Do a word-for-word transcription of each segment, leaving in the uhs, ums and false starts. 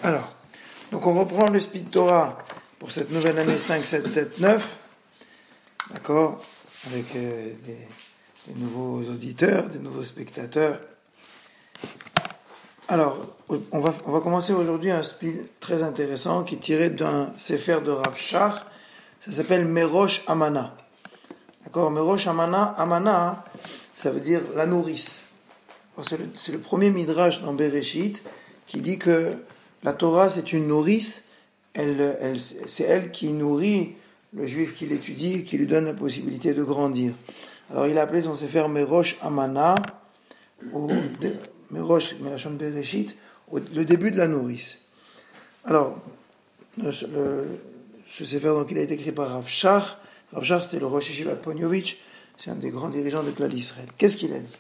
Alors, donc on reprend le Speed Torah pour cette nouvelle année cinq, sept, sept, neuf, d'accord, avec euh, des, des nouveaux auditeurs, des nouveaux spectateurs. Alors, on va, on va commencer aujourd'hui un Speed très intéressant qui est tiré d'un Sefer de Rav Shach, ça s'appelle Merosh Amana. D'accord, Merosh Amana, Amana, ça veut dire la nourrice. Alors, c'est, le, c'est le premier midrash dans Bereshit qui dit que la Torah, c'est une nourrice, elle, elle, c'est elle qui nourrit le juif qui l'étudie et qui lui donne la possibilité de grandir. Alors il a appelé son Sefer Merosh Amana, ou Merosh Melachon Bereshit, le début de la nourrice. Alors, le, le, ce Sefer, donc, il a été écrit par Rav Shach. Rav Shach, c'était le Rosh Yeshiva de Ponyovitch, c'est un des grands dirigeants de Klal Israël. Qu'est-ce qu'il a dit?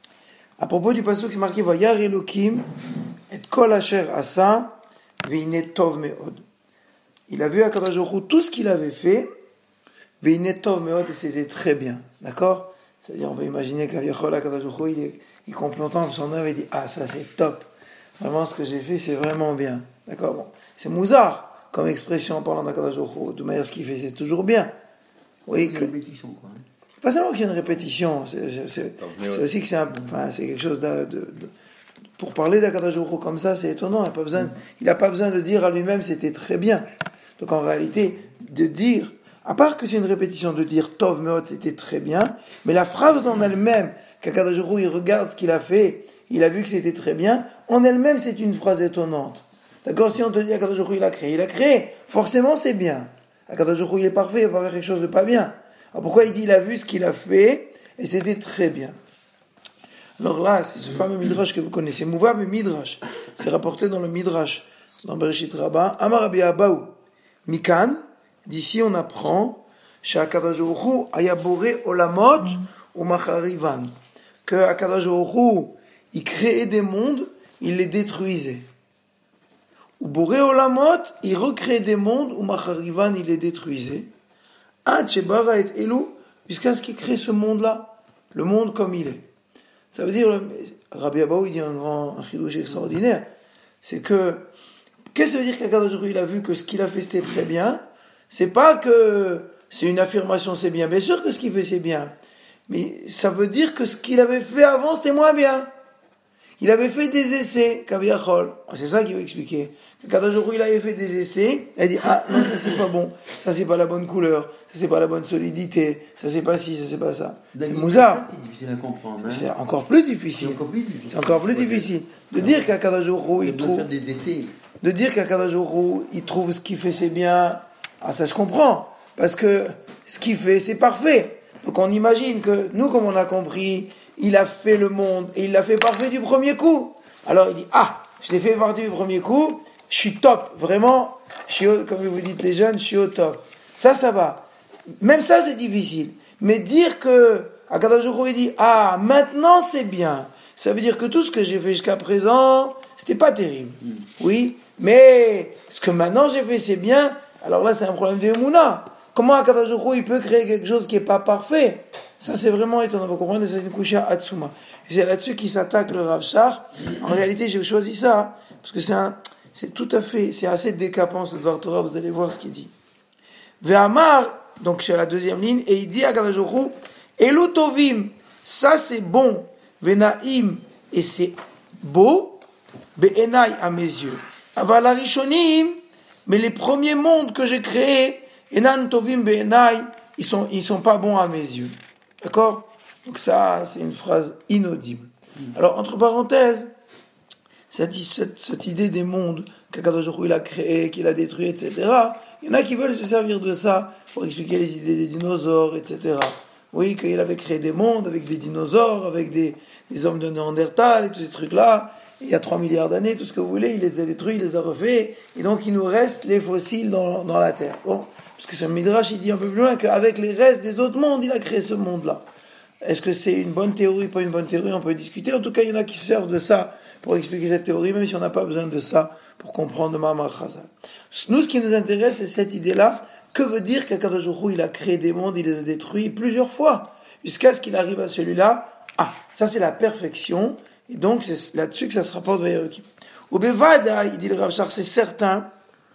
À propos du pasuk, c'est marqué Vayar Elokim et kol asher asa veine tov meod. Il a vu à Kadosh Baruch Hu tout ce qu'il avait fait, veine tov meod, et c'était très bien. D'accord? C'est-à-dire, on peut imaginer qu'Aviachol à Kadosh Baruch Hu, il est, il contemple son œuvre et dit ah, ça c'est top. Vraiment, ce que j'ai fait, c'est vraiment bien. D'accord? Bon, c'est mouzard comme expression en parlant d'Akadosh Baruch Hu. De manière, ce qu'il fait, c'est toujours bien. Oui, que... répétition, quoi. Pas seulement qu'il y a une répétition, c'est, c'est, c'est, c'est aussi que c'est, un, enfin, c'est quelque chose de, de, de pour parler d'Akadosh Baruch Hu comme ça, c'est étonnant. Il n'a pas besoin, il n'a pas besoin de dire à lui-même c'était très bien. Donc en réalité, de dire, à part que c'est une répétition, de dire Tov Meod, c'était très bien, mais la phrase en elle-même, qu'Akadosh Baruch Hu, il regarde ce qu'il a fait, il a vu que c'était très bien, en elle-même, c'est une phrase étonnante. D'accord? Si on te dit Akadosh Baruch Hu, il a créé, il a créé, forcément c'est bien. Akadosh Baruch Hu, il est parfait, il va pas faire quelque chose de pas bien. Alors pourquoi il dit il a vu ce qu'il a fait et c'était très bien? Alors là, c'est ce fameux midrash que vous connaissez, Mouvav Midrash. C'est rapporté dans le midrash, dans Bereshit Rabbah. Amar Rabbi Abahu, Mikan, d'ici on apprend, Sha'akadosh Baruch Hu aya boré olamot ou macharivan, que Akadosh Baruch Hu, il créait des mondes, il les détruisait. Ou boré olamot, il recréait des mondes, ou macharivan, il les détruisait. Jusqu'à ce qu'il crée ce monde-là, le monde comme il est. Ça veut dire, Rabbi Abahu, il dit un grand un chidouche extraordinaire, c'est que, qu'est-ce que ça veut dire qu'Akadosh Baruch Hu, il a vu que ce qu'il a fait c'était très bien? C'est pas que c'est une affirmation c'est bien, bien sûr que ce qu'il fait c'est bien, mais ça veut dire que ce qu'il avait fait avant c'était moins bien. Il avait fait des essais, Kaviachol. C'est ça qu'il veut expliquer. Qu'Akadosh Baruch Hu, il avait fait des essais, il a dit, ah, non, ça c'est pas bon, ça c'est pas la bonne couleur, ça c'est pas la bonne solidité, ça c'est pas ci, ça c'est pas ça. C'est mouzard. C'est difficile à comprendre, hein. C'est encore plus difficile. C'est encore plus difficile. C'est encore plus difficile. De dire qu'Akadosh Baruch Hu, il trouve, des essais. de dire qu'Akadosh Baruch Hu, il trouve ce qu'il fait c'est bien, ah, ça se comprend. Parce que ce qu'il fait c'est parfait. Donc on imagine que nous, comme on a compris, il a fait le monde et il l'a fait parfait du premier coup. Alors il dit, ah, je l'ai fait parfait du premier coup, je suis top, vraiment, je suis au, comme vous dites les jeunes, je suis au top. Ça, ça va. Même ça, c'est difficile. Mais dire que, Akadosh Baruch Hu, il dit, ah, maintenant c'est bien. Ça veut dire que tout ce que j'ai fait jusqu'à présent, c'était pas terrible. Mm. Oui, mais ce que maintenant j'ai fait, c'est bien. Alors là, c'est un problème de Emouna. Comment Akadosh Baruch Hu, il peut créer quelque chose qui est pas parfait? Ça, c'est vraiment étonnant. Vous comprenez, c'est une couche à Hatsuma. Et c'est là-dessus qu'il s'attaque le Rav Shach. En réalité, j'ai choisi ça, parce que c'est un, c'est tout à fait, c'est assez décapant, ce Dvar Torah, vous allez voir ce qu'il dit. Ve'amar, donc c'est la deuxième ligne, et il dit à Akadosh Baruch Hu, Elu tovim, ça c'est bon, ve'naim, et c'est beau, be'enai, à mes yeux. Aval harishonim, mais les premiers mondes que j'ai créés, enan tovim be'enai, ils sont, ils sont pas bons à mes yeux. D'accord? Donc ça, c'est une phrase inaudible. Alors, entre parenthèses, cette, cette, cette idée des mondes qu'Akadosh Baruch Hu il a créé, qu'il a détruit, et cetera, il y en a qui veulent se servir de ça pour expliquer les idées des dinosaures, et cetera. Oui, qu'il avait créé des mondes avec des dinosaures, avec des, des hommes de Néandertal et tous ces trucs-là. Il y a trois milliards d'années, tout ce que vous voulez, il les a détruits, il les a refaits, et donc il nous reste les fossiles dans, dans la Terre. Bon, parce que ce Midrash, il dit un peu plus loin qu'avec les restes des autres mondes, il a créé ce monde-là. Est-ce que c'est une bonne théorie, pas une bonne théorie? On peut discuter. En tout cas, il y en a qui se servent de ça pour expliquer cette théorie, même si on n'a pas besoin de ça pour comprendre le Mahamar Chazal. Nous, ce qui nous intéresse, c'est cette idée-là. Que veut dire qu'Akadosh Baruch Hu, il a créé des mondes, il les a détruits plusieurs fois, jusqu'à ce qu'il arrive à celui-là. Ah, ça c'est la perfection, et donc c'est là-dessus que ça se rapporte vers Elohim. Ou bevada, il dit le Rav Shach, c'est certain.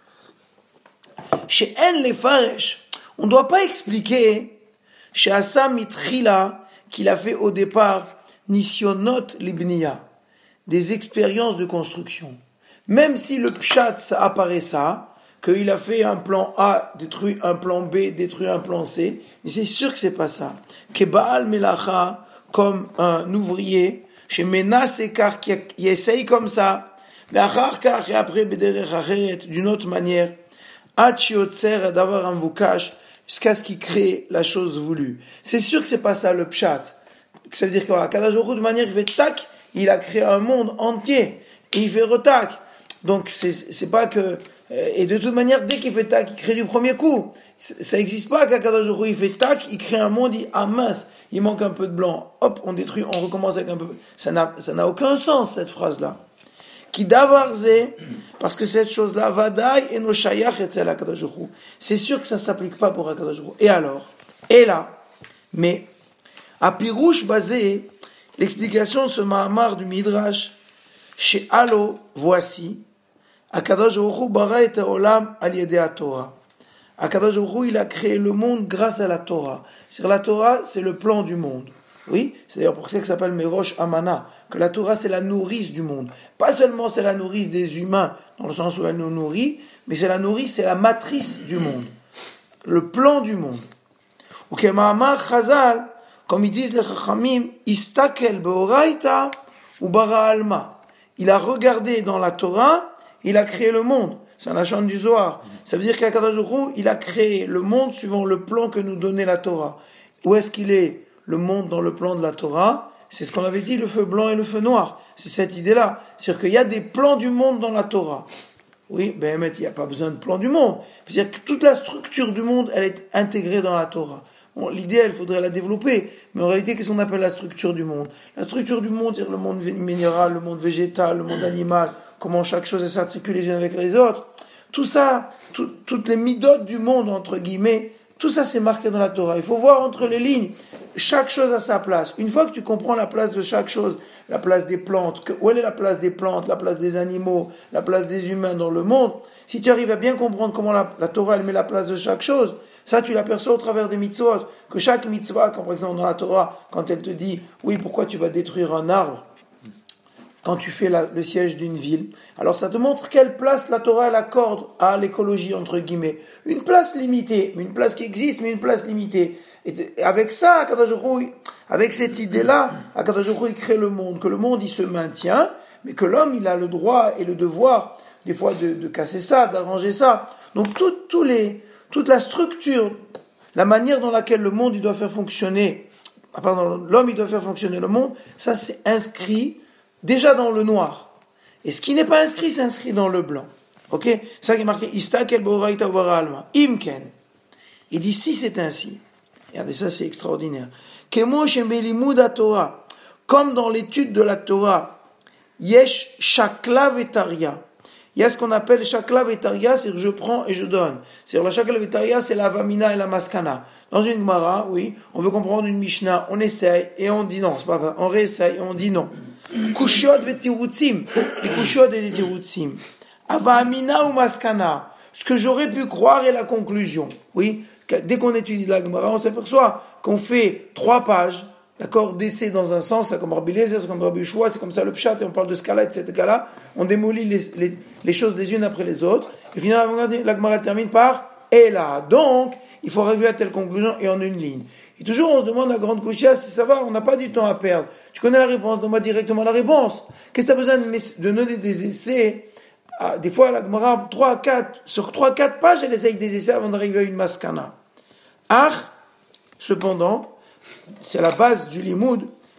Chez En les Faresh, on ne doit pas expliquer chez Assam Mitrila qu'il a fait au départ Nisyonot Libniya, des expériences de construction. Même si le Pshat, ça apparaît ça, qu'il a fait un plan A, détruit un plan B, détruit un plan C, mais c'est sûr que c'est pas ça. Que Baal Melacha, comme un ouvrier, chez Menas Ekar, qui essaye comme ça, mais Acharkar, et après Bederech Acheret, d'une autre manière, Hachiotzer, d'avoir un vukash, jusqu'à ce qu'il crée la chose voulue. C'est sûr que c'est pas ça le Pshat. Ça veut dire qu'à Kadosh Baruch Hu, de manière, il fait tac, il a créé un monde entier, et il fait retac. Donc, c'est, c'est pas que, et de toute manière, dès qu'il fait tac, il crée du premier coup. Ça n'existe pas qu'à Kadosh Baruch Hu, il fait tac, il crée un monde, il dit, ah mince, il manque un peu de blanc. Hop, on détruit, on recommence avec un peu. Ça n'a, ça n'a aucun sens, cette phrase-là. Qui davarze, parce que cette chose-là, vadaï et no shayach etzel HaKadosh Baruch Hu. C'est sûr que ça ne s'applique pas pour HaKadosh Baruch Hu. Et alors? Et là? Mais, à Pirouche basé, l'explication de ce Mahamar du Midrash, chez Allo, voici, HaKadosh Baruch Hu bara et ha'olam al yedei HaTorah. HaKadosh Baruch Hu, il a créé le monde grâce à la Torah. C'est la Torah, c'est le plan du monde. Oui, c'est d'ailleurs pour ça que ça s'appelle Merosh Amana, que la Torah c'est la nourrice du monde. Pas seulement c'est la nourrice des humains, dans le sens où elle nous nourrit, mais c'est la nourrice, c'est la matrice du monde. Le plan du monde. Ou que Mahamar Chazal, comme ils disent les Chachamim, Istakel Beoraita ou Bara Alma. Il a regardé dans la Torah, il a créé le monde. C'est un lachon du Zohar. Ça veut dire qu'Akadosh Baruch Hu, il a créé le monde suivant le plan que nous donnait la Torah. Où est-ce qu'il est, le monde dans le plan de la Torah? C'est ce qu'on avait dit, le feu blanc et le feu noir. C'est cette idée-là. C'est-à-dire qu'il y a des plans du monde dans la Torah. Oui, ben, il n'y a pas besoin de plan du monde. C'est-à-dire que toute la structure du monde, elle est intégrée dans la Torah. Bon, l'idée, il faudrait la développer. Mais en réalité, qu'est-ce qu'on appelle la structure du monde? La structure du monde, c'est le monde minéral, le monde végétal, le monde animal, comment chaque chose s'articule les unes avec les autres. Tout ça, tout, toutes les midotes du monde, entre guillemets, tout ça c'est marqué dans la Torah. Il faut voir entre les lignes, chaque chose a sa place. Une fois que tu comprends la place de chaque chose, la place des plantes, où est la place des plantes, la place des animaux, la place des humains dans le monde, si tu arrives à bien comprendre comment la, la Torah elle met la place de chaque chose, ça tu l'aperçois au travers des mitzvot, que chaque mitzvah, comme par exemple dans la Torah, quand elle te dit, oui, pourquoi tu vas détruire un arbre quand tu fais la, le siège d'une ville, alors ça te montre quelle place la Torah elle accorde à l'écologie, entre guillemets. Une place limitée, une place qui existe, mais une place limitée. Et avec ça, Akadosh Baruch Hu, avec cette idée-là, Akadosh Baruch Hu, il crée le monde, que le monde il se maintient, mais que l'homme il a le droit et le devoir, des fois, de, de casser ça, d'arranger ça. Donc tout, tout les, toute la structure, la manière dans laquelle le monde il doit faire fonctionner, pardon, l'homme il doit faire fonctionner le monde, ça c'est inscrit déjà dans le noir. Et ce qui n'est pas inscrit, c'est inscrit dans le blanc. Ok? C'est ça qui est marqué, Istakel Boraita Bara Alma. Imken. Il dit, si c'est ainsi. Regardez, ça c'est extraordinaire. Kemo Shembelimud Torah. Comme dans l'étude de la Torah, Yesh Shakla Vetaria. Il y a ce qu'on appelle Shakla Vetaria, c'est-à-dire je prends et je donne. C'est-à-dire la Shakla Vetaria, c'est la Vamina et la Maskana. Dans une Gemara, oui, on veut comprendre une Mishnah, on essaye et on dit non, c'est pas vrai. On réessaye et on dit non. Kushot vetirutzim, des kushot et des tirutzim. Avamina ou maskana, ce que j'aurais pu croire est la conclusion. Oui, dès qu'on étudie la Gemara, on s'aperçoit qu'on fait trois pages, d'accord, d'essai dans un sens, c'est comme Rabbi Eliezer, c'est comme Rabbi Yeshua, c'est comme ça le pshat, et on parle de ce cas-là, et de ce cas-là, on démolit les, les, les choses les unes après les autres, et finalement la Gemara termine par et là. Donc, il faut arriver à telle conclusion et en une ligne. Et toujours on se demande la grande couchia si ça va, on n'a pas du temps à perdre. Tu connais la réponse, donne-moi directement la réponse. Qu'est-ce que tu as besoin de, de donner des essais? Ah, des fois, la Gemara, trois, quatre, sur trois, quatre pages, elle essaye des essais avant d'arriver à une maskana. Ah, cependant, c'est la base du limoud.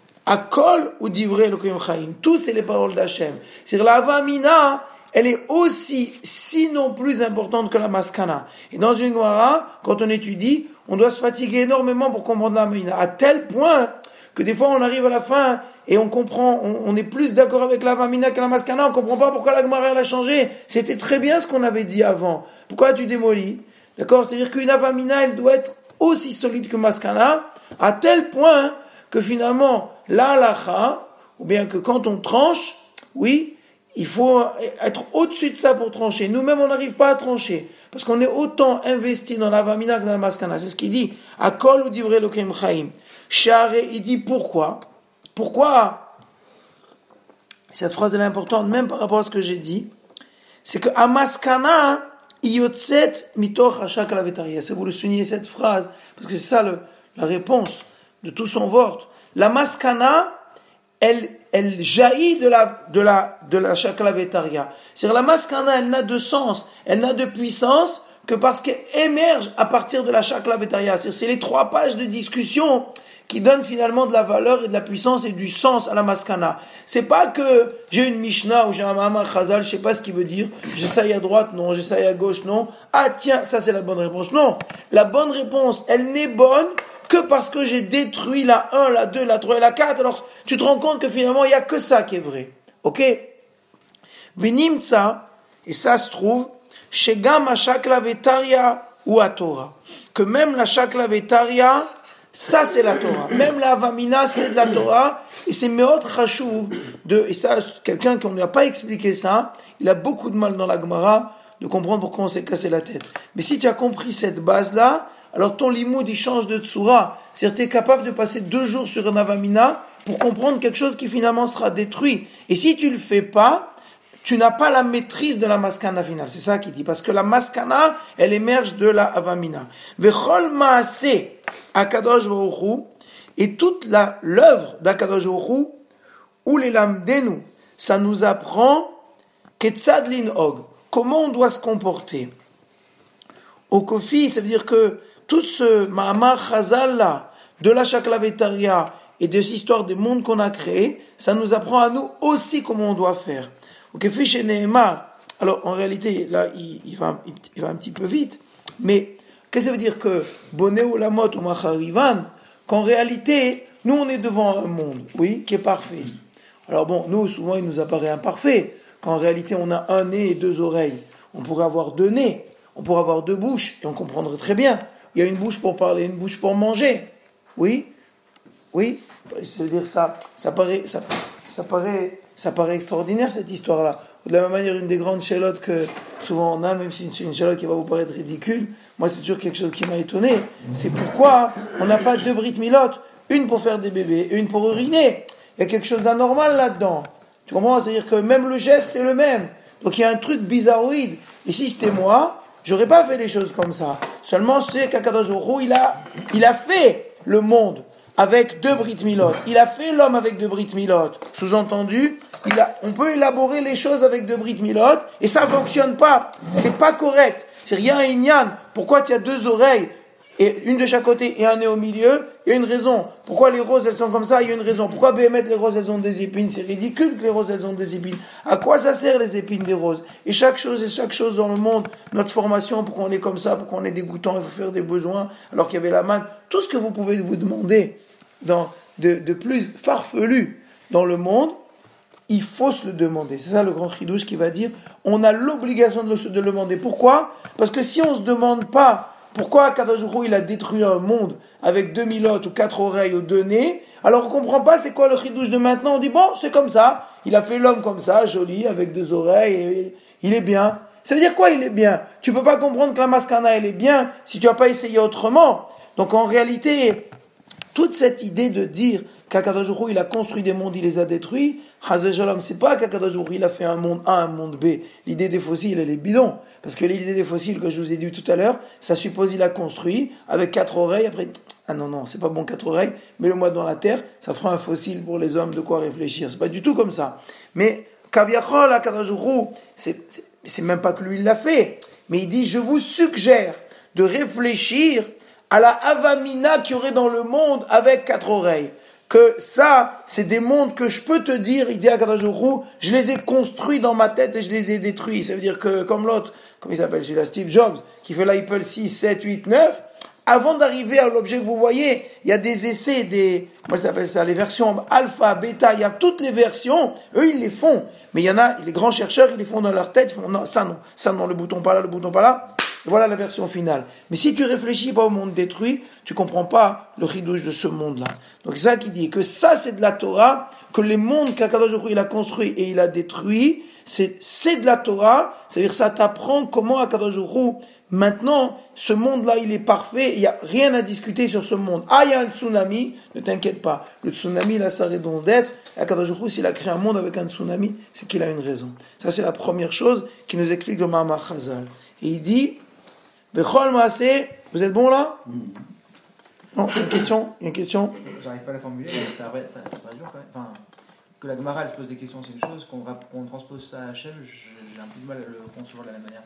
Akol ou divrei Elokim Chaim. Tout, c'est les paroles d'Hachem. C'est-à-dire la Avamina, elle est aussi, sinon plus importante que la maskana. Et dans une Gemara, quand on étudie, on doit se fatiguer énormément pour comprendre la Avamina. À tel point que des fois, on arrive à la fin et on comprend, on, on est plus d'accord avec la Avamina que la maskana, on comprend pas pourquoi la Gemara elle a changé. C'était très bien ce qu'on avait dit avant. Pourquoi tu démolis? D'accord? C'est-à-dire qu'une Avamina, elle doit être aussi solide que maskana, à tel point que finalement, la halacha, ou bien que quand on tranche, oui, il faut être au-dessus de ça pour trancher. Nous-mêmes, on n'arrive pas à trancher. Parce qu'on est autant investi dans la Vamina que dans la Maskana. C'est ce qu'il dit. Akol ou divrei Elokim Chaim. Share, il dit pourquoi? Pourquoi? Cette phrase elle est importante, même par rapport à ce que j'ai dit. C'est que à Maskana, Yotzet mitoch hashak lavetaria. Si vous le soulignez cette phrase, parce que c'est ça le, la réponse de tout son vort. La Maskana, elle, elle jaillit de la, de la, de la Shaklavetaria. C'est-à-dire, la Maskana, elle n'a de sens, elle n'a de puissance que parce qu'elle émerge à partir de la Shaklavetaria. C'est-à-dire, c'est les trois pages de discussion qui donnent finalement de la valeur et de la puissance et du sens à la Maskana. C'est pas que j'ai une Mishnah ou j'ai un Mahamar Chazal, je sais pas ce qu'il veut dire, j'essaye à droite, non, j'essaye à gauche, non. Ah, tiens, ça c'est la bonne réponse. Non. La bonne réponse, elle n'est bonne que parce que j'ai détruit la un, la deux, la trois et la quatre. Alors, tu te rends compte que finalement, il n'y a que ça qui est vrai. Ok? Venimtsa, et ça se trouve, chez Gam Shakla Vetaria ou à Torah. Que même la Shakla Vetaria, ça c'est la Torah. Même la Avamina, c'est de la Torah. Et c'est Meot Chashuv de, et ça, quelqu'un qui ne lui a pas expliqué ça, il a beaucoup de mal dans la Gemara de comprendre pourquoi on s'est cassé la tête. Mais si tu as compris cette base-là, alors ton limoud, il change de tsura. C'est-à-dire, tu es capable de passer deux jours sur un avamina pour comprendre quelque chose qui finalement sera détruit. Et si tu le fais pas, tu n'as pas la maîtrise de la maskana finale. C'est ça qu'il dit. Parce que la maskana, elle émerge de la avamina. Vechol maase akadosh baruch hu, et toute la, l'œuvre d'Akadosh baruch hu, ou les lamdenu, ça nous apprend ketzad linhog, comment on doit se comporter. Au kofi, ça veut dire que tout ce Mahamar Chazal là, de la Shaklavetaria et de cette histoire des mondes qu'on a créés, ça nous apprend à nous aussi comment on doit faire. Ok, fiche Nehemar. Alors en réalité, là, il, il, va, il, il va un petit peu vite, mais qu'est-ce que ça veut dire que Boné Olamot ou Macharivan, qu'en réalité, nous on est devant un monde, oui, qui est parfait. Alors bon, nous souvent il nous apparaît imparfait, qu'en réalité on a un nez et deux oreilles. On pourrait avoir deux nez, on pourrait avoir deux bouches, et on comprendrait très bien. Il y a une bouche pour parler, une bouche pour manger. Oui, oui. C'est-à-dire ça, ça paraît, ça, ça paraît, ça paraît extraordinaire cette histoire-là. De la même manière, une des grandes chélotes que souvent on a, même si c'est une chélote qui va vous paraître ridicule, moi c'est toujours quelque chose qui m'a étonné. C'est pourquoi on n'a pas deux Brit Milotes, une pour faire des bébés et une pour uriner. Il y a quelque chose d'anormal là-dedans. Tu comprends? C'est-à-dire que même le geste c'est le même. Donc il y a un truc bizarroïde. Et si c'était moi, j'aurais pas fait les choses comme ça. Seulement, c'est qu'Akadosh Baruch Hu, il a, il a fait le monde avec deux Brit Milot. Il a fait l'homme avec deux Brit Milot. Sous-entendu, il a, on peut élaborer les choses avec deux Brit Milot, et ça fonctionne pas. C'est pas correct. C'est rien à Inyan. Pourquoi tu as deux oreilles, et une de chaque côté et un nez au milieu? Il y a une raison. Pourquoi les roses, elles sont comme ça? Il y a une raison. Pourquoi Béhémet, les roses, elles ont des épines? C'est ridicule que les roses, elles ont des épines. À quoi ça sert les épines des roses? Et chaque chose et chaque chose dans le monde, notre formation, pourquoi on est comme ça, pourquoi on est dégoûtant, il faut faire des besoins, alors qu'il y avait la manne. Tout ce que vous pouvez vous demander dans, de, de plus farfelu dans le monde, il faut se le demander. C'est ça le grand chidouche qui va dire, on a l'obligation de le, de le demander. Pourquoi? Parce que si on ne se demande pas pourquoi Akadosh Baruch Hu, il a détruit un monde avec deux milotes ou quatre oreilles ou deux nez, alors on ne comprend pas c'est quoi le chidouche de maintenant. On dit bon, c'est comme ça, il a fait l'homme comme ça, joli, avec deux oreilles, et il est bien. Ça veut dire quoi il est bien? Tu ne peux pas comprendre que la maskana elle est bien si tu n'as pas essayé autrement. Donc en réalité, toute cette idée de dire qu'Akadosh Baruch Hu, il a construit des mondes, il les a détruits, Hazé c'est pas qu'Akadosh Baruch Hu, il a fait un monde A, un monde B. L'idée des fossiles, elle est bidon. Parce que l'idée des fossiles que je vous ai dit tout à l'heure, ça suppose qu'il a construit avec quatre oreilles, après, ah non, non, c'est pas bon quatre oreilles, mets-le-moi dans la terre, ça fera un fossile pour les hommes, de quoi réfléchir. C'est pas du tout comme ça. Mais, Kaviachol, Akadosh Baruch Hu, c'est, c'est, c'est même pas que lui il l'a fait, mais il dit, je vous suggère de réfléchir à la avamina qu'il y aurait dans le monde avec quatre oreilles. Que ça, c'est des mondes que je peux te dire, il dit à Kadosh Baruch Hu, je les ai construits dans ma tête et je les ai détruits. Ça veut dire que, comme l'autre, comment il s'appelle, celui-là, Steve Jobs, qui fait l'Apple six, sept, huit, neuf, avant d'arriver à l'objet que vous voyez, il y a des essais, des, comment ça s'appelle ça, les versions alpha, bêta, il y a toutes les versions, eux ils les font. Mais il y en a, les grands chercheurs, ils les font dans leur tête, ils font, non, ça non, ça non, le bouton pas là, le bouton pas là. Voilà la version finale. Mais si tu réfléchis pas au monde détruit, tu comprends pas le chidouche de ce monde-là. Donc c'est ça qui dit que ça c'est de la Torah, que les mondes qu'Akadosh Baruch Hu il a construit et il a détruit, c'est, c'est de la Torah, c'est-à-dire ça t'apprend comment Akadosh Baruch Hu, maintenant, ce monde-là, il est parfait, il n'y a rien à discuter sur ce monde. Ah, il y a un tsunami, ne t'inquiète pas, le tsunami, il a sa raison d'être, Akadosh Baruch Hu, s'il a créé un monde avec un tsunami, c'est qu'il a une raison. Ça, c'est la première chose qui nous explique le Mahamar Chazal. Et il dit, Bechol Maaseh, vous êtes bon là? Non, il y a une question, il y a une question. J'arrive pas à la formuler, mais ça, ça, ça paraît dur quand même. Enfin, que la Gemara elle se pose des questions, c'est une chose, qu'on, qu'on transpose ça à Hachem, j'ai un peu de mal à le concevoir de la même manière.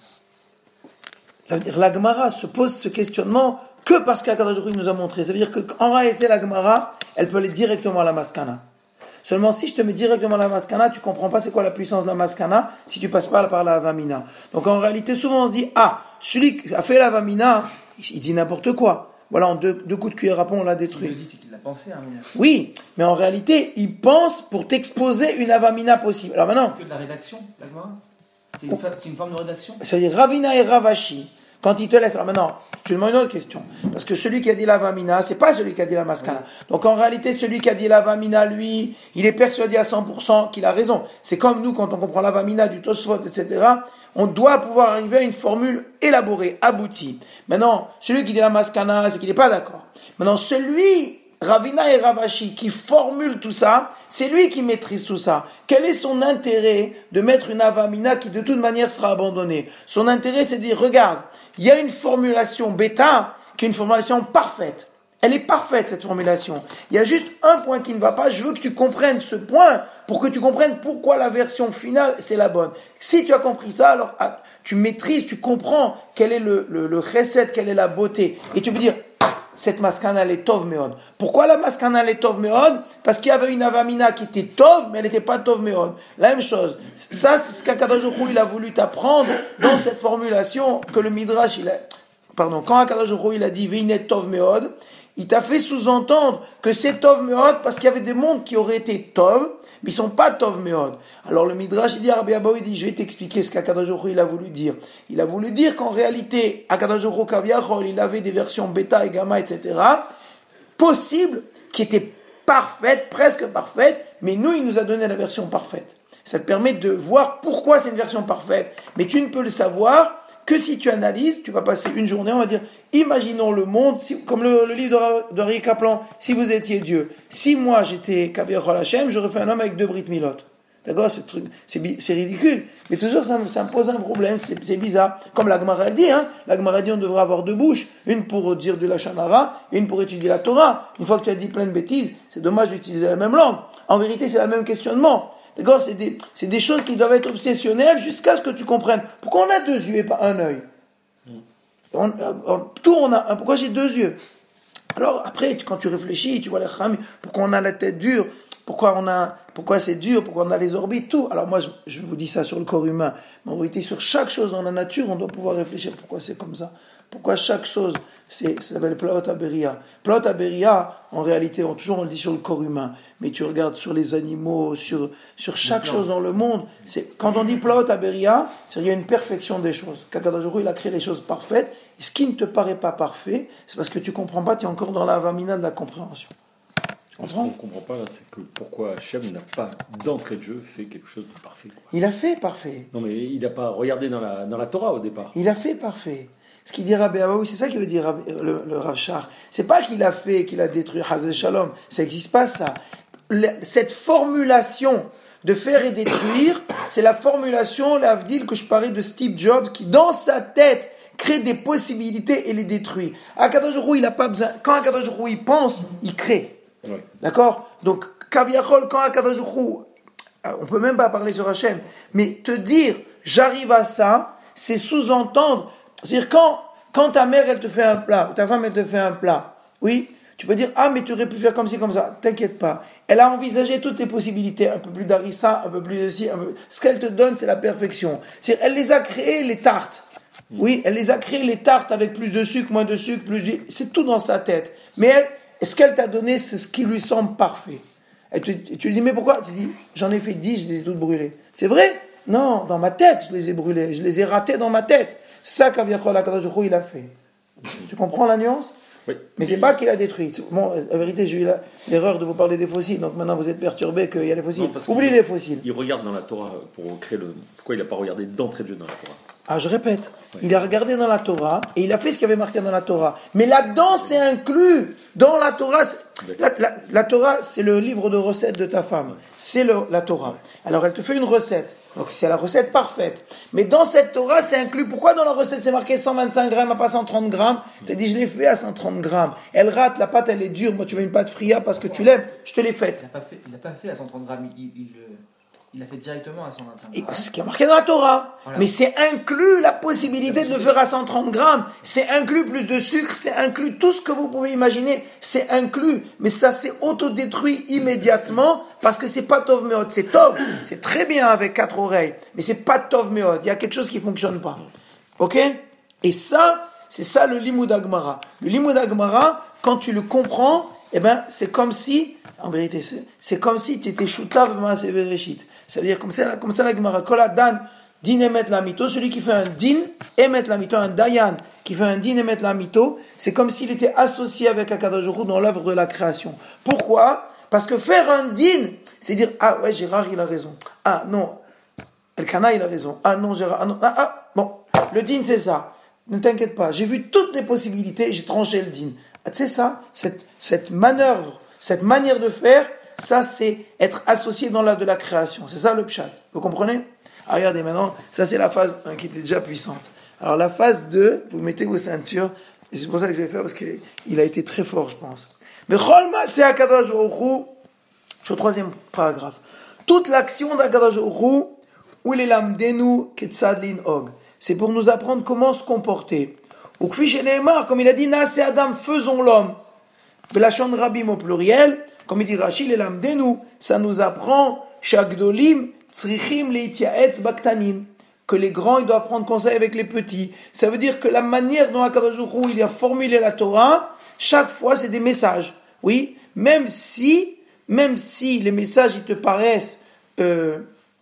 Ça veut dire la Gemara se pose ce questionnement que parce qu'Akadosh Baruch Hu nous a montré. Ça veut dire qu'en réalité, la Gemara, elle peut aller directement à la Maskana. Seulement, si je te mets directement à la Maskana, tu comprends pas c'est quoi la puissance de la Maskana si tu passes pas par la Avamina. Donc en réalité, souvent on se dit, ah, celui qui a fait la Avamina, il dit n'importe quoi. Voilà, en deux, deux coups de cuillère à peau, on l'a détruit. Ce qu'il dit, c'est qu'il l'a pensé à un moment. Oui, mais en réalité, il pense pour t'exposer une Avamina possible. Alors maintenant. C'est que de la rédaction, la Gemara. C'est une, fa- c'est une forme de rédaction. C'est-à-dire Ravina et Ravashi. Quand il te laisse. Alors maintenant, tu demandes une autre question. Parce que celui qui a dit la Vamina, c'est pas celui qui a dit la Maskana. Oui. Donc en réalité, celui qui a dit la Vamina, lui, il est persuadé à cent pour cent qu'il a raison. C'est comme nous, quand on comprend la Vamina du Tosfot, et cetera, on doit pouvoir arriver à une formule élaborée, aboutie. Maintenant, celui qui dit la Maskana, c'est qu'il n'est pas d'accord. Maintenant, celui, Ravina et Ravashi, qui formule tout ça, c'est lui qui maîtrise tout ça. Quel est son intérêt de mettre une Avamina qui de toute manière sera abandonnée? Son intérêt, c'est de dire, regarde, il y a une formulation bêta qui est une formulation parfaite. Elle est parfaite, cette formulation. Il y a juste un point qui ne va pas. Je veux que tu comprennes ce point pour que tu comprennes pourquoi la version finale, c'est la bonne. Si tu as compris ça, alors tu maîtrises, tu comprends quel est le, le, le chesed, quelle est la beauté. Et tu peux dire, ah, cette maskana, elle est tov meod. Pourquoi la maskana, elle est tov meod? Parce qu'il y avait une avamina qui était tov, mais elle n'était pas tov meod. La même chose. Ça, c'est ce qu'Akadosh Baruch Hu, il a voulu t'apprendre dans cette formulation que le Midrash, il a... Pardon, quand Akadosh Baruch Hu, il a dit, Veinet tov meod, il t'a fait sous-entendre que c'est tov meod parce qu'il y avait des mondes qui auraient été tov, mais ils sont pas tov meod. Alors le Midrash, il dit, Rabbi Abba, il dit, je vais t'expliquer ce qu'Akadosh Baruch Hu, il a voulu dire. Il a voulu dire qu'en réalité, Akadosh Baruch Hu, Kaviachol, il avait des versions bêta et gamma, et cetera, possibles, qui étaient parfaites, presque parfaites, mais nous, il nous a donné la version parfaite. Ça te permet de voir pourquoi c'est une version parfaite, mais tu ne peux le savoir que si tu analyses, tu vas passer une journée, on va dire, imaginons le monde, si, comme le, le livre de Henri Kaplan, si vous étiez Dieu. Si moi j'étais Kaviachol Hashem, j'aurais fait un homme avec deux Brit Milot. D'accord, c'est, truc, c'est, c'est ridicule, mais toujours ça, ça me pose un problème, c'est, c'est bizarre. Comme la Gemara dit, hein, la Gemara dit on devrait avoir deux bouches, une pour dire du Lashon Hara et une pour étudier la Torah. Une fois que tu as dit plein de bêtises, c'est dommage d'utiliser la même langue. En vérité, c'est le même questionnement. D'accord, c'est des, c'est des choses qui doivent être obsessionnelles jusqu'à ce que tu comprennes. Pourquoi on a deux yeux et pas un œil? on, on, Tout on a un, pourquoi j'ai deux yeux? Alors après, quand tu réfléchis, tu vois les chams, pourquoi on a la tête dure? Pourquoi on a, pourquoi c'est dur, pourquoi on a les orbites, tout. Alors moi, je, je vous dis ça sur le corps humain, mais en réalité, sur chaque chose dans la nature, on doit pouvoir réfléchir pourquoi c'est comme ça. Pourquoi chaque chose, c'est, ça s'appelle Plaot Aberia. Plaot Aberia, en réalité, on, toujours on le dit sur le corps humain, mais tu regardes sur les animaux, sur, sur chaque chose dans le monde, c'est, quand on dit Plaot Aberia, c'est qu'il y a une perfection des choses. Qu'Akadosh Baruch Hu, il a créé les choses parfaites, et ce qui ne te paraît pas parfait, c'est parce que tu ne comprends pas, tu es encore dans la vamina de la compréhension. Ce qu'on ne comprend pas là, c'est que pourquoi Hachem n'a pas d'entrée de jeu fait quelque chose de parfait. Quoi. Il a fait parfait. Non mais il n'a pas regardé dans la, dans la Torah au départ. Il a fait parfait. Ce qu'il dit Rabbi Abaoui, c'est ça qui veut dire le, le Rav Shach. C'est pas qu'il a fait, qu'il a détruit Chazé Shalom. Ça n'existe pas ça. Le, cette formulation de faire et détruire, c'est la formulation, l'avdil que je parlais de Steve Jobs, qui dans sa tête crée des possibilités et les détruit. Akadosh Baruch Hu, il a pas besoin. Quand Akadosh Baruch Hu, il pense, il crée. Oui. D'accord? Donc, Kaviachol, quand Akadosh Baruch Hu, on peut même pas parler sur Hachem, mais te dire, j'arrive à ça, c'est sous-entendre, c'est-à-dire quand, quand ta mère, elle te fait un plat, ou ta femme, elle te fait un plat, oui, tu peux dire, ah, mais tu aurais pu faire comme ci, comme ça, t'inquiète pas. Elle a envisagé toutes les possibilités, un peu plus d'harissa, un peu plus de ci, un peu... ce qu'elle te donne, c'est la perfection. C'est-à-dire, elle les a créées, les tartes. Oui, elle les a créées, les tartes, avec plus de sucre, moins de sucre, plus de... C'est tout dans sa tête. Mais elle, et ce qu'elle t'a donné, c'est ce qui lui semble parfait. Et tu, tu lui dis, mais pourquoi? Tu dis, j'en ai fait dix, je les ai toutes brûlées. C'est vrai? Non, dans ma tête, je les ai brûlées. Je les ai ratées dans ma tête. C'est ça qu'Aviachol HaKadosh Baruch Hu, il a fait. Tu comprends la nuance? Oui. Mais c'est pas qu'il a détruit. Bon, la vérité, j'ai eu la, l'erreur de vous parler des fossiles, donc maintenant vous êtes perturbé qu'il y a les fossiles. Non, parce Oublie qu'il- les fossiles. Il regarde dans la Torah pour créer le. Pourquoi il n'a pas regardé d'entrée de jeu dans la Torah? Ah, je répète, Ouais. il a regardé dans la Torah et il a fait ce qu'il y avait marqué dans la Torah. Mais là-dedans, c'est inclus. Dans la Torah, c'est- la, la- la Torah, c'est le livre de recettes de ta femme. C'est le- la Torah. Alors, elle te fait une recette. Donc, c'est la recette parfaite. Mais dans cette Torah, c'est inclus. Pourquoi dans la recette, c'est marqué cent vingt-cinq grammes, pas cent trente grammes? Tu as dit, je l'ai fait à cent trente grammes. Elle rate, la pâte, elle est dure. Moi, tu veux une pâte fria parce que tu l'aimes. Je te l'ai faite. Il n'a pas, fait- il n'a pas fait à cent trente grammes, il, il, il, euh, il a fait directement à cent vingt-cinq Et grammes. ce qui est marqué dans la Torah. Voilà. Mais c'est inclus la possibilité de le faire à cent trente grammes. C'est inclus plus de sucre, c'est inclus tout ce que vous pouvez imaginer. C'est inclus. Mais ça s'est autodétruit immédiatement parce que c'est pas Tov Meod. C'est Tov. C'est très bien avec quatre oreilles. Mais c'est pas Tov Meod. Il y a quelque chose qui fonctionne pas. Ok? Et ça, c'est ça le Limud Agmara. Le Limud Agmara, quand tu le comprends, eh ben, c'est comme si, en vérité, c'est, c'est comme si tu étais Shutav Maaseh Bereshit. C'est-à-dire, comme ça, comme ça la Gemara, Kol Adam, din emet la mito, celui qui fait un din, emet la mito, un dayan, qui fait un din, emet la mito, c'est comme s'il était associé avec Akadosh Baruch Hu dans l'œuvre de la création. Pourquoi? Parce que faire un din, c'est dire, ah ouais, Gérard, il a raison. Ah non, Elkana, il a raison. Ah non, Gérard, ah non, ah, ah, bon, le din, c'est ça. Ne t'inquiète pas, j'ai vu toutes les possibilités et j'ai tranché le din. Ah, tu sais ça, cette, cette manœuvre, cette manière de faire, ça, c'est être associé dans l'œuvre de la création. C'est ça le pshat. Vous comprenez? Ah, regardez maintenant, ça c'est la phase un qui était déjà puissante. Alors la phase deux, vous mettez vos ceintures, et c'est pour ça que je vais faire, parce qu'il a été très fort, je pense. Mais Cholma, c'est Akadosh Baruch Hu, je suis au troisième paragraphe. Toute l'action d'Akadosh Baruch Hu, où il est l'amdenu ketzad lin'og. C'est pour nous apprendre comment se comporter. Ou kfi sheneemar, comme il a dit, Naase Adam, faisons l'homme. Belachon Rabim au pluriel, comme il dit Rachid, l'amdenu, ça nous apprend, shagdolim, tzrichim leitiaetz baktanim, que les grands, ils doivent prendre conseil avec les petits. Ça veut dire que la manière dont Akadosh Baruch Hu, il a formulé la Torah, chaque fois, c'est des messages. Oui, même si, même si les messages, ils te paraissent, euh,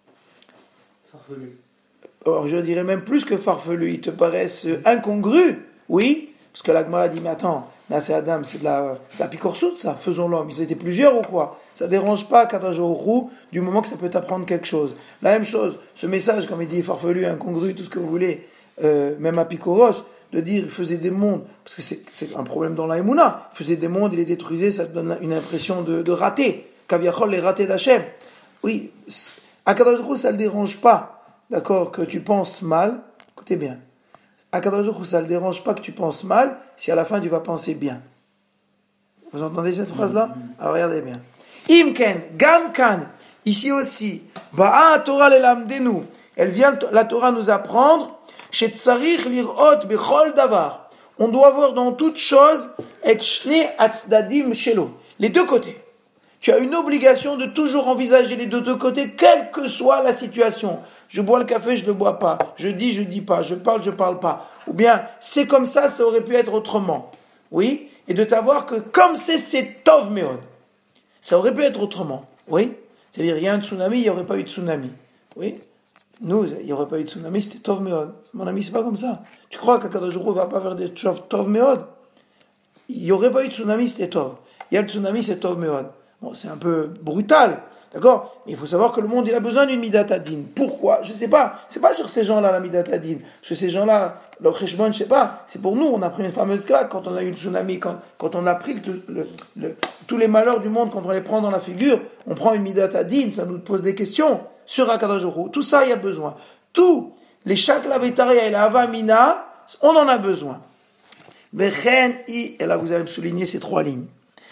Farfelu. alors je dirais même plus que farfelus, ils te paraissent euh, incongrus. Oui, parce que l'Agma a dit, mais attends, là c'est Adam, c'est de la, de la picorsoute, ça, faisons l'homme. Ils étaient plusieurs ou quoi? Ça dérange pas Kadosh Baruch Hu, du moment que ça peut t'apprendre quelque chose. La même chose, ce message, comme il dit, farfelu, incongru, tout ce que vous voulez, euh, même à Picoros, de dire, il faisait des mondes, parce que c'est, c'est un problème dans la Emouna, il faisait des mondes, il les détruisait, ça te donne une impression de, de raté. Kaviachol, les ratés d'Hachem. Oui, à Kadosh Baruch Hu, ça le dérange pas, d'accord, que tu penses mal, écoutez bien. À Kadosh Baruch Hu, ça ne le dérange pas que tu penses mal, si à la fin tu vas penser bien. Vous entendez cette phrase-là? Alors regardez bien. Imken, Gamkan, ici aussi, Ba'a Torah lelamdenu, elle vient, la Torah nous apprendre, chez Tsarich lirot bechol davar, on doit voir dans toute chose, et shne atzdadim shelo, les deux côtés. Tu as une obligation de toujours envisager les deux, deux côtés, quelle que soit la situation. Je bois le café, je ne le bois pas. Je dis, je ne dis pas. Je parle, je ne parle pas. Ou bien, c'est comme ça, ça aurait pu être autrement. Oui? Et de t'avoir que comme c'est, c'est Tov Meod. Ça aurait pu être autrement. Oui? C'est-à-dire, il y a un tsunami, il n'y aurait pas eu de tsunami. Oui? Nous, il n'y aurait pas eu de tsunami, c'était Tov Meod. Mon ami, c'est pas comme ça. Tu crois qu'Akadosh Baruch Hu ne va pas faire des choses Tov Meod? Il n'y aurait pas eu de tsunami, c'était Tov. Il y a le tsunami, c'est Tov Meod. Bon, c'est un peu brutal, d'accord? Mais il faut savoir que le monde, il a besoin d'une Midat Hadin. Pourquoi? Je sais pas. C'est pas sur ces gens-là, la Midat Hadin. Parce que ces gens-là, leur cheshbon, je sais pas. C'est pour nous, on a pris une fameuse claque quand on a eu le tsunami, quand, quand on a pris le, le, le, tous les malheurs du monde, quand on les prend dans la figure, on prend une Midat Hadin, ça nous pose des questions sur Akadosh Baruch Hu. Tout ça, il y a besoin. Tous les Shakla Vetaria et la Avamina, on en a besoin. Bechen i, et là vous allez me souligner ces trois lignes.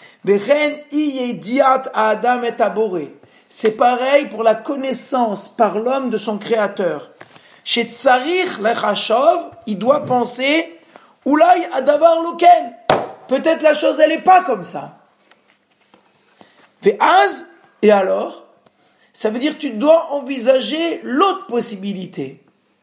C'est pareil pour la connaissance par l'homme de son créateur. Chez Tsarir lechashov, il doit penser Oulay adavar loken. Peut-être la chose elle est pas comme ça. Ve'az, et alors, ça veut dire que tu dois envisager l'autre possibilité.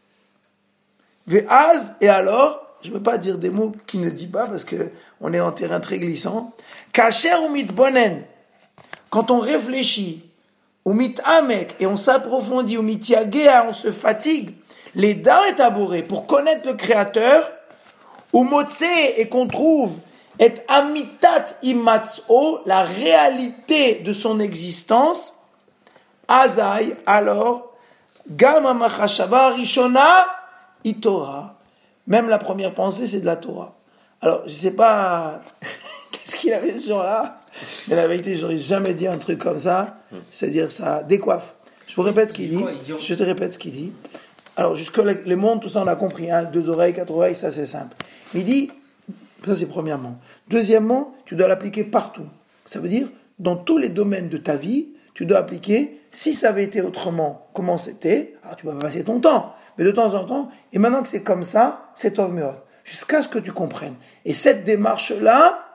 Ve'az, et alors, je ne veux pas dire des mots qu'il ne dit pas parce que on est en terrain très glissant. Kacher ou mitbonen, quand on réfléchit, ou mitamek, et on s'approfondit, ou mitiagea, on se fatigue, les dents est abouré pour connaître le Créateur, ou motse, et qu'on trouve Et amitat imatso, la réalité de son existence, azai, alors, gama machashava rishona itora. Même la première pensée, c'est de la Torah. Alors, je sais pas qu'est-ce qu'il avait ce jour-là, mais la vérité, j'aurais jamais dit un truc comme ça, c'est-à-dire ça décoiffe. Je vous répète ce qu'il dit, je te répète ce qu'il dit. Alors, jusque les mondes, tout ça, on a compris, hein, deux oreilles, quatre oreilles, ça c'est simple. Mais il dit, ça c'est premièrement. Deuxièmement, tu dois l'appliquer partout. Ça veut dire, dans tous les domaines de ta vie, tu dois appliquer, si ça avait été autrement, comment c'était, alors tu vas pas passer ton temps, mais de temps en temps, et maintenant que c'est comme ça, c'est tov meod, jusqu'à ce que tu comprennes. Et cette démarche-là,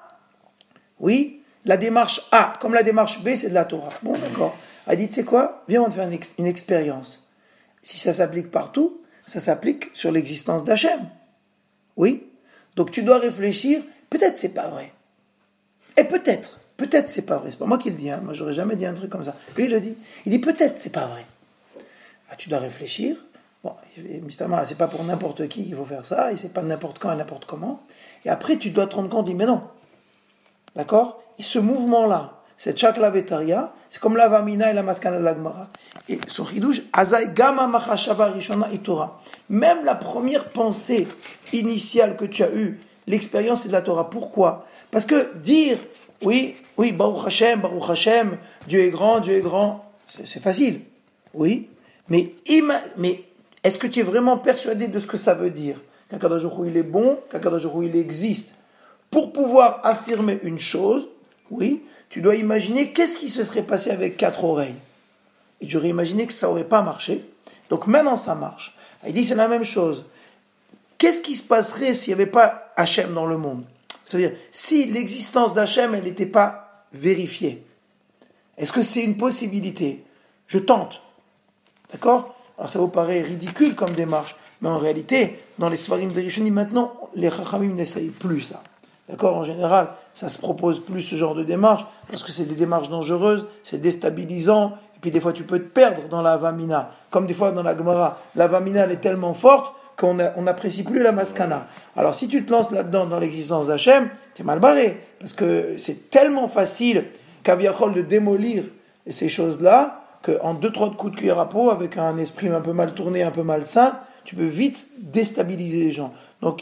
oui, la démarche A, comme la démarche B, c'est de la Torah. Bon, d'accord. Elle dit, tu sais quoi, viens, on va te faire une, ex- une expérience. Si ça s'applique partout, ça s'applique sur l'existence d'Hachem. Oui. Donc tu dois réfléchir, peut-être c'est pas vrai. Et peut-être, peut-être c'est pas vrai. C'est pas moi qui le dis, hein. Moi j'aurais jamais dit un truc comme ça. Lui il le dit. Il dit peut-être c'est pas vrai. Ah, tu dois réfléchir. Bon, Mistama, c'est pas pour n'importe qui qu'il faut faire ça, et c'est pas n'importe quand et n'importe comment. Et après tu dois te rendre compte, dis mais non. D'accord? Et ce mouvement-là, cette Shakla Vetaria, c'est comme la Vamina et la Maskana de la Gemara. Et son chidouche, Azai Gama Machashava Rishona Itora. Même la première pensée initiale que tu as eue, l'expérience c'est de la Torah. Pourquoi? Parce que dire, oui, oui, Baruch Hashem, Baruch Hashem, Dieu est grand, Dieu est grand, c'est, c'est facile. Oui, mais, ima, mais est-ce que tu es vraiment persuadé de ce que ça veut dire? Qu'Akadosh Baruch Hu il est bon, qu'Akadosh Baruch Hu il existe. Pour pouvoir affirmer une chose, oui, tu dois imaginer qu'est-ce qui se serait passé avec quatre oreilles. Et tu aurais imaginé que ça n'aurait pas marché. Donc maintenant ça marche. Il dit c'est la même chose. Qu'est-ce qui se passerait s'il n'y avait pas Hachem dans le monde? C'est-à-dire, si l'existence d'Hachem, elle n'était pas vérifiée. Est-ce que c'est une possibilité? Je tente. D'accord? Alors ça vous paraît ridicule comme démarche. Mais en réalité, dans les Sfarim de Rishonim, maintenant, les Chachamim n'essayent plus ça. D'accord? En général, ça se propose plus ce genre de démarche, parce que c'est des démarches dangereuses, c'est déstabilisant, et puis des fois tu peux te perdre dans la Vamina. Comme des fois dans la Gemara, la Vamina elle est tellement forte qu'on n'apprécie plus la Maskana. Alors si tu te lances là-dedans dans l'existence d'Hachem, t'es mal barré, parce que c'est tellement facile qu'Aviachol de démolir ces choses-là, qu'en deux, trois coups de cuillère à peau, avec un esprit un peu mal tourné, un peu malsain, tu peux vite déstabiliser les gens. Donc,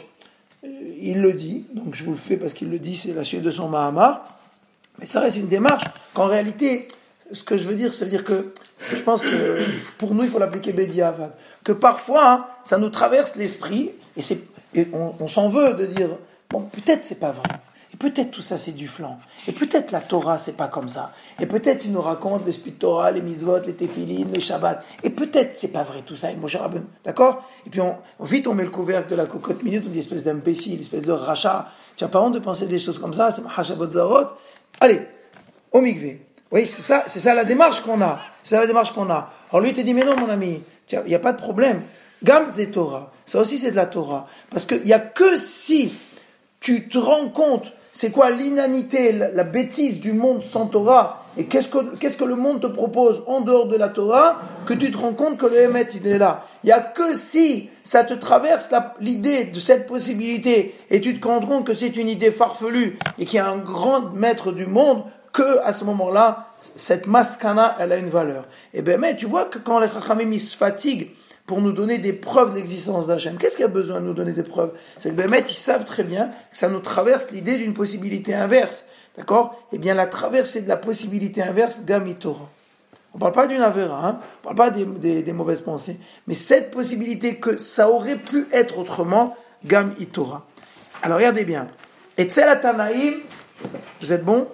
il le dit, donc je vous le fais parce qu'il le dit, c'est la suite de son Mahamar, mais ça reste une démarche qu'en réalité, ce que je veux dire, c'est dire que je pense que pour nous, il faut l'appliquer Bediavad, que parfois, hein, ça nous traverse l'esprit, et, c'est, et on, on s'en veut de dire, bon, peut-être c'est pas vrai, et peut-être tout ça c'est du flan, et peut-être la Torah c'est pas comme ça, et peut-être il nous raconte les spit Torah, les mitzvot, les téphilines, les Shabbat, et peut-être c'est pas vrai tout ça, et Moshe Rabbeinu, d'accord? Et puis on, vite on met le couvercle de la cocotte minute, on dit espèce d'imbécile, espèce de rachat, tu n'as pas honte de penser des choses comme ça, c'est Mahashavot Zarot. Allez, au mikvé. Oui, c'est ça, c'est ça la démarche qu'on a, c'est ça la démarche qu'on a. Alors lui il te dit, mais non mon ami, il n'y a pas de problème, Gam Ze Torah, ça aussi c'est de la Torah, parce qu'il n'y a que si tu te rends compte c'est quoi l'inanité, la, la bêtise du monde sans Torah, et qu'est-ce que, qu'est-ce que le monde te propose en dehors de la Torah, que tu te rends compte que le Hémet, il est là. Il n'y a que si ça te traverse la, l'idée de cette possibilité, et tu te rends compte que c'est une idée farfelue, et qu'il y a un grand maître du monde, que à ce moment-là, cette maskana, elle a une valeur. Et bien, mais tu vois que quand les Chachamim, ils se fatiguent pour nous donner des preuves de l'existence d'Hachem. Qu'est-ce qu'il y a besoin de nous donner des preuves? C'est que Bémet, ils savent très bien que ça nous traverse l'idée d'une possibilité inverse. D'accord? Eh bien, la traversée de la possibilité inverse, Gam Torah. On ne parle pas d'une avéra, hein? On ne parle pas des, des, des mauvaises pensées. Mais cette possibilité que ça aurait pu être autrement, Gam Torah. Alors, regardez bien. Etzel Atanaïm, vous êtes bon?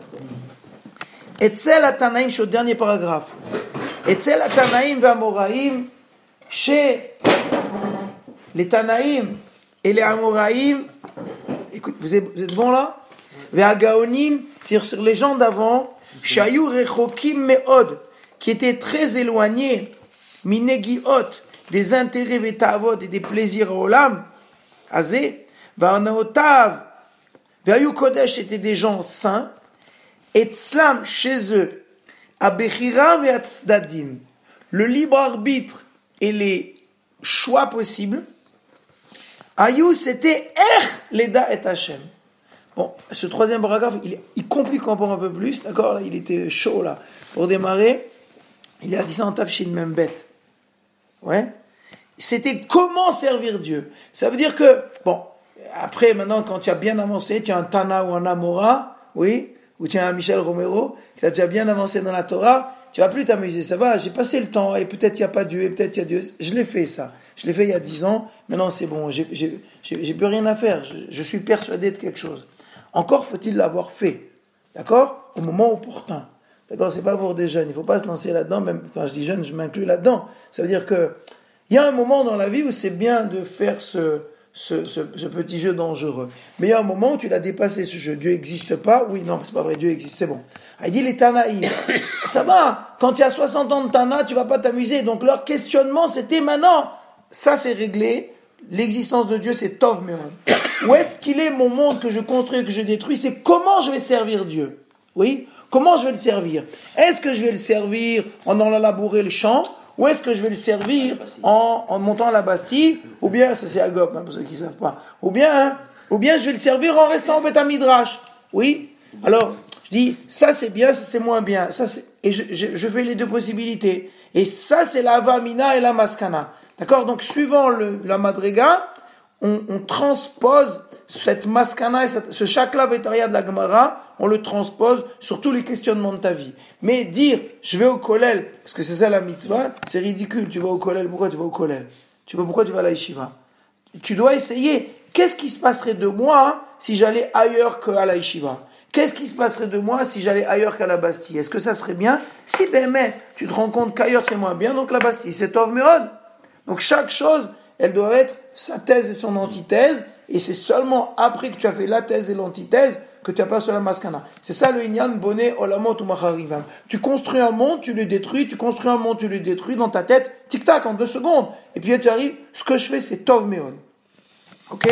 Etzel Atanaïm, je suis au dernier paragraphe. Etzel Atanaïm v'Amoraïm, chez les Tanaïm et les Amoraïm, écoute, vous êtes, vous êtes bons là? Ve'agaonim, c'est sur les gens d'avant, Shayu rechokim me'od, qui étaient très éloignés, minegiot, des intérêts ve'tavot et des plaisirs à olam, azé, va'anaotav, ve'ayu kodesh étaient des gens saints, et tzlam chez eux, abechira ve'atzdadim, le libre arbitre et les choix possibles, Ayou, c'était Er Leda et Hachem. Bon, ce troisième paragraphe, il, il complique encore un peu plus, d'accord? Là, il était chaud, là. Pour démarrer, il a dit ça en Tafshin même bête. Ouais? C'était comment servir Dieu. Ça veut dire que, bon, après, maintenant, quand tu as bien avancé, tu as un Tana ou un Amora, oui, ou tu as un Michel Romero, qui a déjà bien avancé dans la Torah, tu vas plus t'amuser. Ça va, j'ai passé le temps, et peut-être il n'y a pas Dieu, et peut-être il y a Dieu. Je l'ai fait, ça. Je l'ai fait il y a dix ans. Maintenant, c'est bon, j'ai, j'ai, j'ai, j'ai plus rien à faire. Je, je suis persuadé de quelque chose. Encore faut-il l'avoir fait, d'accord? Au moment opportun, d'accord? C'est pas pour des jeunes, il faut pas se lancer là-dedans, même, enfin je dis jeunes, je m'inclus là-dedans. Ça veut dire que, il y a un moment dans la vie où c'est bien de faire ce, ce, ce, ce petit jeu dangereux. Mais il y a un moment où tu l'as dépassé ce jeu. Dieu n'existe pas, oui, non, c'est pas vrai, Dieu existe, c'est bon. Il dit les Tanaïm, ça va, quand tu as soixante ans de Tana, tu vas pas t'amuser. Donc leur questionnement, c'était maintenant, ça c'est réglé. L'existence de Dieu, c'est Tov Meod. Où est-ce qu'il est mon monde que je construis, que je détruis? C'est comment je vais servir Dieu. Oui? Comment je vais le servir? Est-ce que je vais le servir en allant labourer le champ? Ou est-ce que je vais le servir en, en montant à la Bastille? Ou bien, ça c'est Agop, hein, pour ceux qui ne savent pas. Ou bien, ou bien je vais le servir en restant au Beth Midrash. Oui? Alors, je dis, ça c'est bien, ça c'est moins bien. Ça, c'est... Et je, je, je fais les deux possibilités. Et ça c'est la Avamina et la Maskana. D'accord? Donc, suivant le, la Madriga, on, on transpose cette maskana et cette, ce chakla vétaria de la Gemara, on le transpose sur tous les questionnements de ta vie. Mais dire, je vais au kollel, parce que c'est ça la mitzvah, c'est ridicule. Tu vas au kollel, pourquoi tu vas au kollel? Tu vas, pourquoi tu vas à la yeshiva? Tu dois essayer, qu'est-ce qui se passerait de moi si j'allais ailleurs qu'à la yeshiva? Qu'est-ce qui se passerait de moi si j'allais ailleurs qu'à la Bastille? Est-ce que ça serait bien? Si, ben, mais, tu te rends compte qu'ailleurs c'est moins bien, donc la Bastille, c'est Tov Meod. Donc chaque chose, elle doit être sa thèse et son antithèse, et c'est seulement après que tu as fait la thèse et l'antithèse que tu as pas sur la maskana. C'est ça le inyan boné olamot ou macharivam. Tu construis un monde, tu le détruis, tu construis un monde, tu le détruis dans ta tête, tic-tac, en deux secondes. Et puis tu arrives, ce que je fais, c'est Tov Meod. Ok?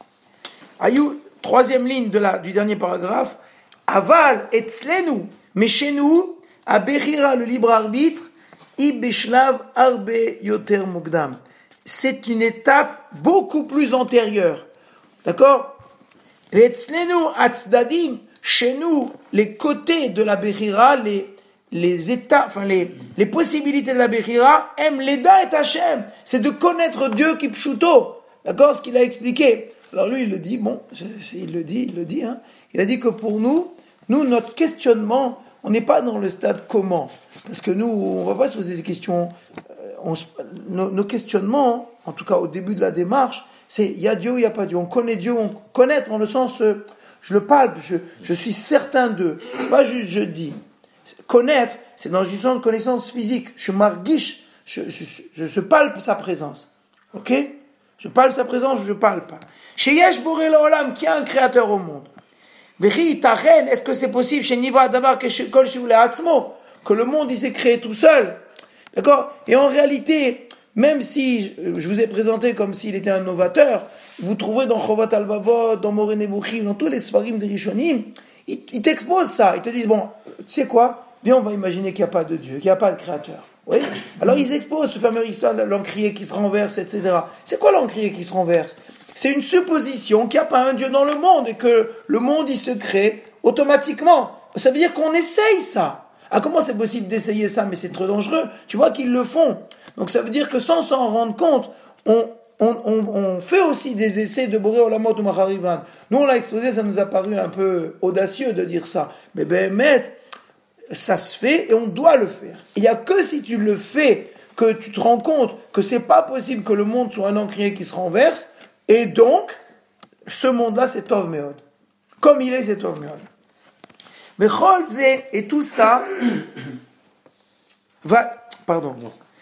Ayou, troisième ligne de la, du dernier paragraphe, Aval etzlenu, mais chez nous, à Bechira, le libre arbitre, Ibishlav arbe yoter mugdam. C'est une étape beaucoup plus antérieure. D'accord? Vetzlenu atzdadim, chez nous, les côtés de la Bechira, les, les états, enfin les, les possibilités de la Bechira, em leda et Hashem. C'est de connaître Dieu qui pshuto. D'accord? Ce qu'il a expliqué. Alors lui, il le dit, bon, il le dit, il le dit, hein. Il a dit que pour nous, nous, notre questionnement, on n'est pas dans le stade comment. Parce que nous, on ne va pas se poser des questions. On, nos, nos questionnements, en tout cas au début de la démarche, c'est il y a Dieu ou il n'y a pas Dieu. On connaît Dieu, on connaît dans le sens, euh, je le palpe, je, je suis certain d'eux. Ce n'est pas juste je dis. Connaître, c'est dans une sens de connaissance physique. Je marguiche, je, je, je, je palpe sa présence. Ok? Je palpe sa présence, je palpe. Chez Yesh Boré Olam, qui a un créateur au monde. Est-ce que c'est possible chez Niva Davar que le monde il s'est créé tout seul? D'accord? Et en réalité, même si je vous ai présenté comme s'il était un novateur, vous trouvez dans Chovat Al-Vavot, dans Moreh Nevuchim, dans tous les Sfarim des Rishonim, ils, ils t'exposent ça. Ils te disent, bon, tu sais quoi? Bien, on va imaginer qu'il n'y a pas de Dieu, qu'il n'y a pas de créateur. Oui? Alors ils exposent ce fameux histoire de l'encrier qui se renverse, et cetera. C'est quoi l'encrier qui se renverse? C'est une supposition qu'il n'y a pas un Dieu dans le monde et que le monde, il se crée automatiquement. Ça veut dire qu'on essaye ça. Ah, comment c'est possible d'essayer ça? Mais c'est trop dangereux. Tu vois qu'ils le font. Donc ça veut dire que sans s'en rendre compte, on, on, on, on fait aussi des essais de Boré Olamot ou Macharivan. Nous, on l'a exposé, ça nous a paru un peu audacieux de dire ça. Mais ben, maître, ça se fait et on doit le faire. Il n'y a que si tu le fais que tu te rends compte que c'est pas possible que le monde soit un encrier qui se renverse. Et donc, ce monde-là, c'est Tov Meod. Comme il est, c'est Tov Meod. Mais Cholze et tout ça va, pardon.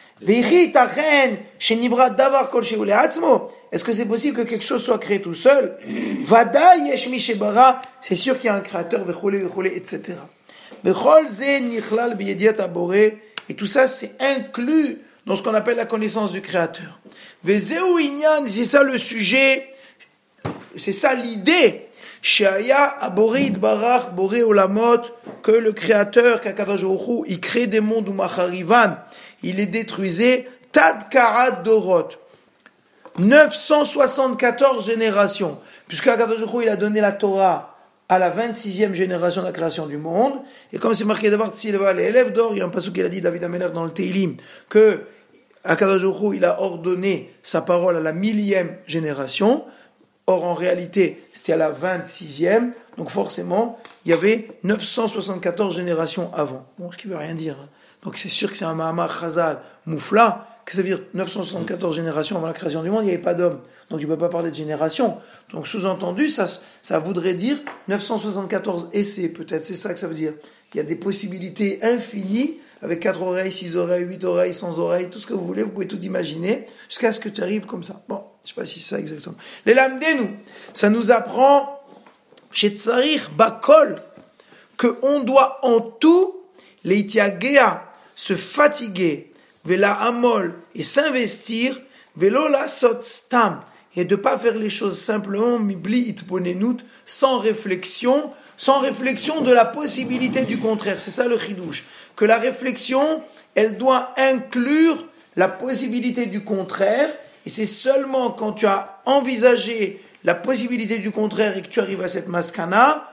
Est-ce que c'est possible que quelque chose soit créé tout seul? Vada yesh mi shebara, c'est sûr qu'il y a un créateur, et cetera. Mais Cholze nichlal biyediat aboré, et tout ça, c'est inclus dans ce qu'on appelle la connaissance du créateur. Vezeu inyan, c'est ça le sujet, c'est ça l'idée. Sheaya aborid barach boré olamot, que le créateur, qu'Akadosh Baruch Hu, il crée des mondes ou macharivan, il les détruisait, tad karat dorot, neuf cent soixante-quatorze générations, puisque Akadosh Baruch Hu, il a donné la Torah à la vingt-sixième génération de la création du monde. Et comme c'est marqué d'abord Tsilva, les élèves d'or, il y a un passage qu'il a dit, David Amelech, dans le Teilim, que Akadosh Baruch Hu, il a ordonné sa parole à la millième génération. Or, en réalité, c'était à la vingt-sixième. Donc, forcément, il y avait neuf cent soixante-quatorze générations avant. Bon, ce qui veut rien dire. Hein. Donc, c'est sûr que c'est un Mahamar Chazal Moufla. Qu'est-ce que ça veut dire neuf cent soixante-quatorze générations avant la création du monde, il n'y avait pas d'hommes. Donc, tu ne peux pas parler de génération. Donc, sous-entendu, ça, ça voudrait dire neuf cent soixante-quatorze essais, peut-être. C'est ça que ça veut dire. Il y a des possibilités infinies, avec quatre oreilles, six oreilles, huit oreilles, cent oreilles, tout ce que vous voulez, vous pouvez tout imaginer, jusqu'à ce que tu arrives comme ça. Bon, je ne sais pas si c'est ça exactement. Les lamdenu, ça nous apprend, chez Tsarir Bakol, qu'on doit en tout, les itiagea, se fatiguer, vela amol, et s'investir, velo la sot stam, et de ne pas faire les choses simplement, mibli itponenut, sans réflexion, sans réflexion de la possibilité du contraire. C'est ça le chidouche. Que la réflexion, elle doit inclure la possibilité du contraire, et c'est seulement quand tu as envisagé la possibilité du contraire et que tu arrives à cette maskana,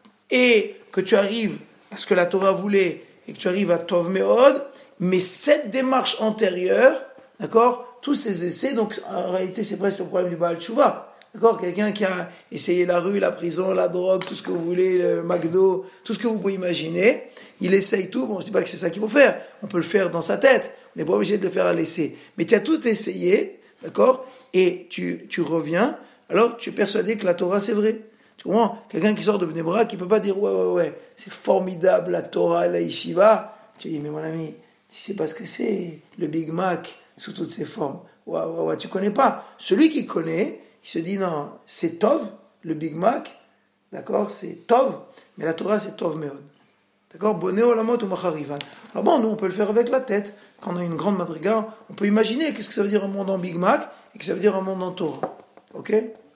et que tu arrives à ce que la Torah voulait, et que tu arrives à Tov Meod, mais cette démarche antérieure, d'accord, tous ces essais, donc en réalité c'est presque le problème du Baal Tshuva, d'accord, quelqu'un qui a essayé la rue, la prison, la drogue, tout ce que vous voulez, le McDo, tout ce que vous pouvez imaginer, il essaye tout, bon je ne dis pas que c'est ça qu'il faut faire, on peut le faire dans sa tête, on n'est pas obligé de le faire à l'essai, mais tu as tout essayé, d'accord, et tu, tu reviens, alors tu es persuadé que la Torah c'est vrai. Tu comprends? Quelqu'un qui sort de Bnei Brak, qui ne peut pas dire ouais, ouais, ouais, c'est formidable la Torah, la Yeshiva. Tu dis, mais mon ami, tu sais pas ce que c'est, le Big Mac, sous toutes ses formes. Ouais, ouais, ouais, tu connais pas. Celui qui connaît, il se dit, non, c'est Tov, le Big Mac, d'accord, c'est Tov, mais la Torah c'est Tov Meod. D'accord? Bonné olamot ou macharivan. Alors bon, nous on peut le faire avec la tête. Quand on a une grande madriga, on peut imaginer qu'est-ce que ça veut dire un monde en Big Mac et que ça veut dire un monde en Torah. Ok?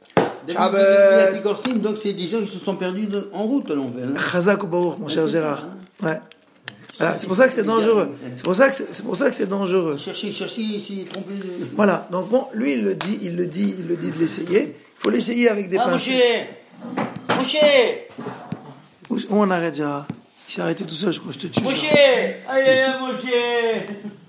Shabbos. Donc c'est des gens qui se sont perdus en route à l'envers. Chazak ou Baruch, mon cher Gérard. Ouais. Voilà, c'est pour ça que c'est dangereux. C'est pour ça que c'est, c'est pour ça que c'est dangereux. Cherchez, cherchez, ici, trompez. Voilà. Donc bon, lui il le dit, il le dit, il le dit de l'essayer. Il faut l'essayer avec des ah, pincettes. Moshe, Moshe. Où, où on arrête, Gérard? Il s'est arrêté tout seul, je crois que je te tue. Moshe, allez, Moshe.